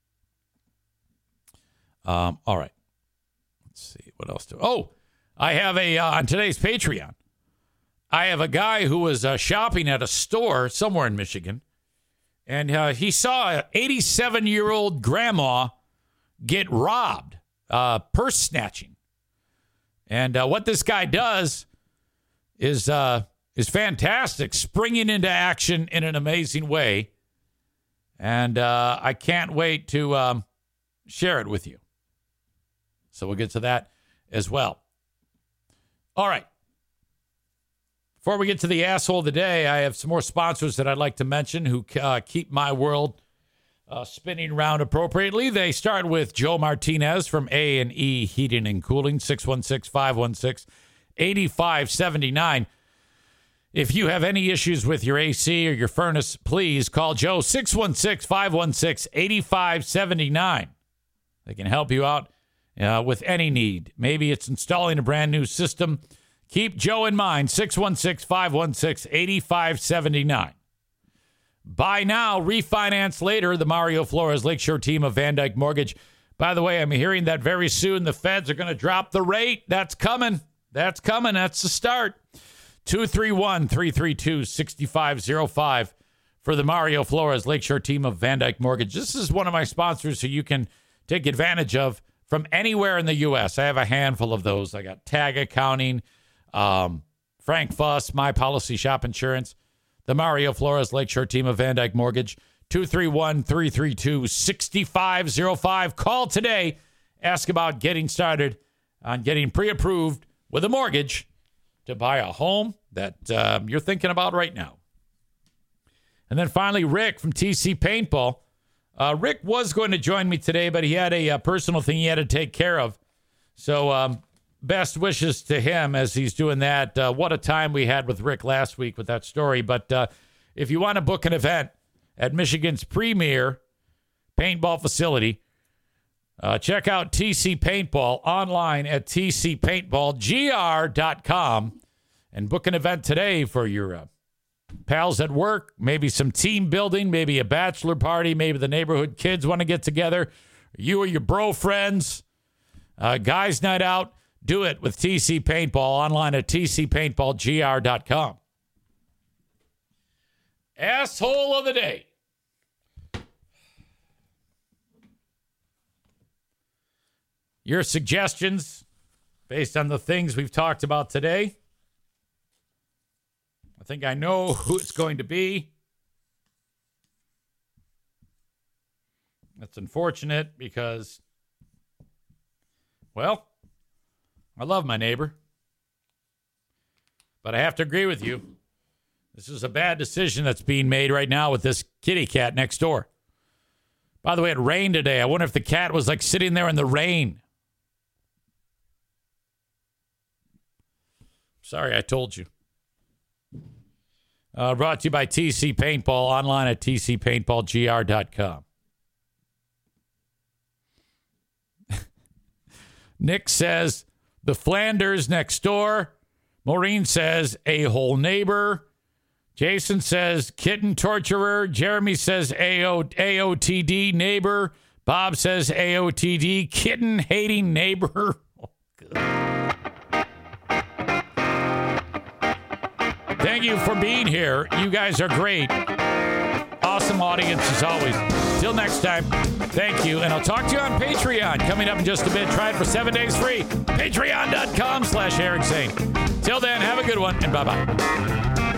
Um, all right. Let's see. What else do Oh, I have a, uh, on today's Patreon, I have a guy who was uh, shopping at a store somewhere in Michigan, and uh, he saw an eighty-seven-year-old grandma get robbed, uh, purse snatching. And uh, what this guy does is uh, is fantastic, springing into action in an amazing way. And uh, I can't wait to um, share it with you. So we'll get to that as well. All right. Before we get to the asshole of the day, I have some more sponsors that I'd like to mention who uh, keep my world uh, spinning around appropriately. They start with Joe Martinez from A and E Heating and Cooling, six one six, five one six, eight five seven nine. If you have any issues with your A C or your furnace, please call Joe, six one six, five one six, eight five seven nine. They can help you out uh, with any need. Maybe it's installing a brand new system. Keep Joe in mind, six one six, five one six, eight five seven nine. Buy now, refinance later. The Mario Flores Lakeshore team of Van Dyke Mortgage. By the way, I'm hearing that very soon the feds are going to drop the rate. That's coming. That's coming. That's the start. two three one, three three two, six five zero five for the Mario Flores Lakeshore team of Van Dyke Mortgage. This is one of my sponsors who you can take advantage of from anywhere in the U S. I have a handful of those. I got Tag Accounting, um, Frank Fuss, My Policy Shop Insurance, the Mario Flores Lakeshore team of Van Dyke Mortgage, two three one, three three two, six five zero five. Call today. Ask about getting started on getting pre-approved with a mortgage to buy a home that um, you're thinking about right now. And then finally, Rick from T C Paintball. Uh, Rick was going to join me today, but he had a, a personal thing he had to take care of. So um, best wishes to him as he's doing that. Uh, what a time we had with Rick last week with that story. But uh, if you want to book an event at Michigan's premier paintball facility, uh, check out T C Paintball online at t c paintball g r dot com and book an event today for your uh, pals at work, maybe some team building, maybe a bachelor party, maybe the neighborhood kids want to get together, you or your bro friends, uh, guys night out. Do it with T C Paintball online at t c paintball g r dot com. Asshole of the day. Your suggestions based on the things we've talked about today. I think I know who it's going to be. That's unfortunate because, well, I love my neighbor. But I have to agree with you. This is a bad decision that's being made right now with this kitty cat next door. By the way, it rained today. I wonder if the cat was like sitting there in the rain. Sorry, I told you. Uh, brought to you by T C Paintball, online at t c paintball g r dot com. Nick says, the Flanders next door. Maureen says, a-hole neighbor. Jason says, kitten torturer. Jeremy says, A O T D neighbor. Bob says, A O T D kitten hating neighbor. Oh, good. Thank you for being here. You guys are great. Awesome audience as always. Till next time, thank you. And I'll talk to you on Patreon coming up in just a bit. Try it for seven days free. Patreon.com slash Eric Zane. Till then, have a good one and bye-bye.